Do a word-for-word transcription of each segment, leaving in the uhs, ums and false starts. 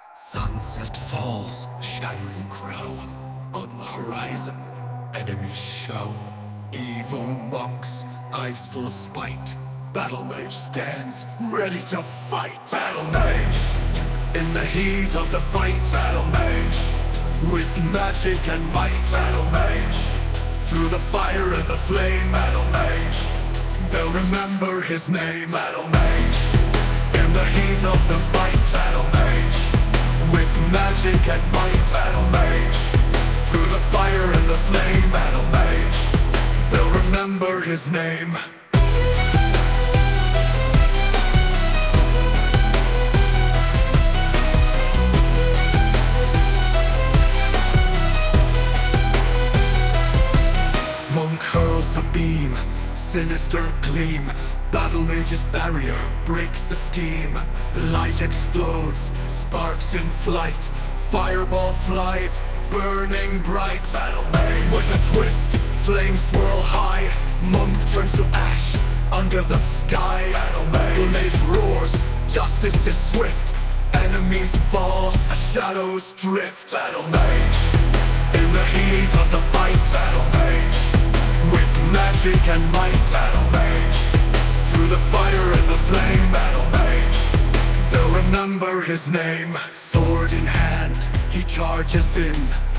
Sunset falls, shadows grow. On the horizon, enemies show. Evil monks, eyes full of spite. Battle mage stands, ready to fight. Battle mage, in the heat of the fight. Battle mage, with magic and might. Battle mage, through the fire and the flame. Battle mage, they'll remember his name. Battle mage, in the heat of the fight. Battle mage, with magic and might. Battle mage, through the fire and the flame. Battle mage, they'll remember his name. Monk hurls a beam, sinister gleam. Battle mage's barrier breaks the scheme. Light explodes, sparks in flight. Fireball flies, burning bright. Battle mage, with a twist, flames swirl high. Monk turns to ash under the sky. Battle mage, Battle mage roars, justice is swift. Enemies fall, shadows drift. Battle mage, in the heat of the fight. Battle mage, with magic and might. Battle mage, through the fire and the flame. Battle mage, they'll remember his name. Sword in hand, he charges in.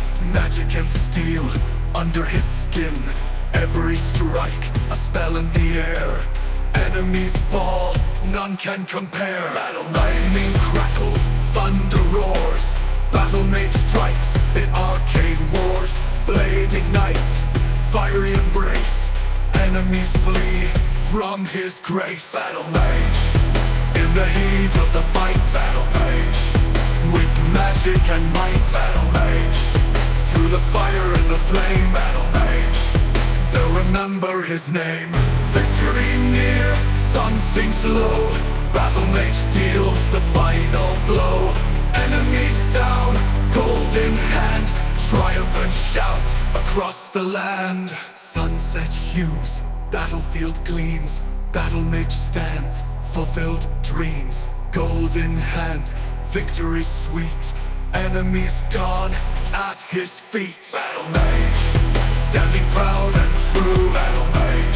Magic and steel under his skin. Every strike, a spell in the air. Enemies fall, none can compare. Battle lightning crackles, thunder roars. Battle mage strikes in arcane wars. Blade ignites, fiery embrace. Enemies flee from his grace. Battle mage, in the heat of the fight. Battle mage, with magic and might. Battle mage, through the fire and the flame. Battle mage, they'll remember his name. Victory near, sun sinks low. Battle mage deals the final blow. Enemies down, gold in hand. Triumphant shout across the land. Sunset hues, battlefield gleams. Battle mage stands, fulfilled dreams. Gold in hand, victory sweet. Enemies gone at his feet. Battle mage, standing proud and true. Battle mage,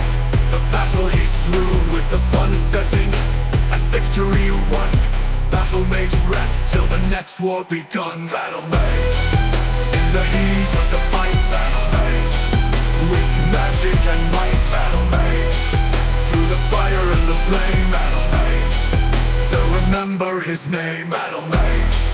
the battle he slew with the sun setting and victory won. Battle mage rest till the next war begun. Battle mage, in the heat of the fight. Battle mage, with magic and might. Battle mage, through the fire and the flame. Battle mage, they'll remember his name. Battle mage.